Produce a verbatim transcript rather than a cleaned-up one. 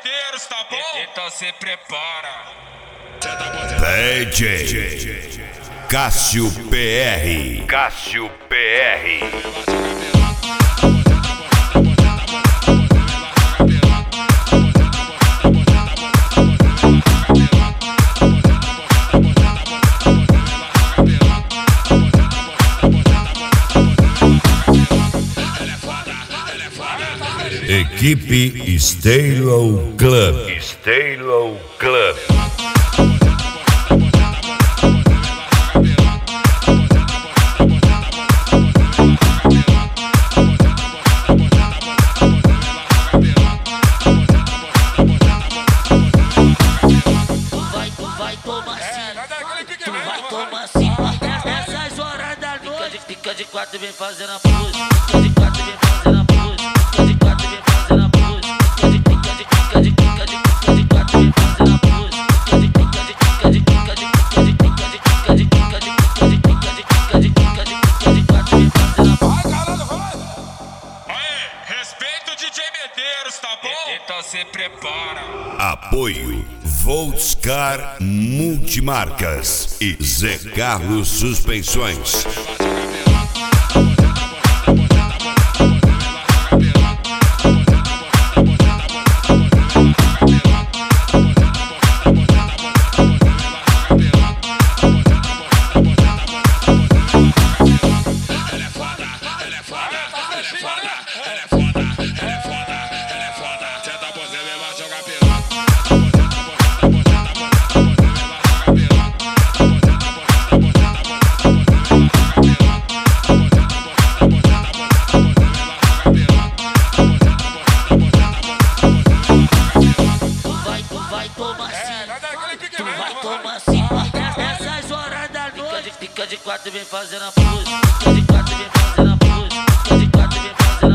Medeiros, tá bom? Então se prepara. D J Cássio P R. Cássio P R. Equipe Stalo Club. Stalo Club. Tu vai, tu vai tomar sim, tu vai tomar sim. Nessas horas da noite, fica de quatro e vem fazendo a pose. Fica de quatro e vem fazendo a pose. Fica de quatro e vem fazendo a pose. Fica de fica de fica de fica de fica de quatro e vem fazendo a pose. Fica de fica de fica de fica de fica de fica de fica de fica de fica de fica de fica de fica de fica de quatro e vem fazendo a pose. Aê, respeita o D J Medeiros, tá bom? Então se prepara. Apoio Voltscar Multimarcas e Zé Carlos Suspensões. Nessas horas da noite, fica de quatro e vem fazendo a pose. Fica de quatro e vem fazendo a pose. Fica de quatro e vem fazendo a pose.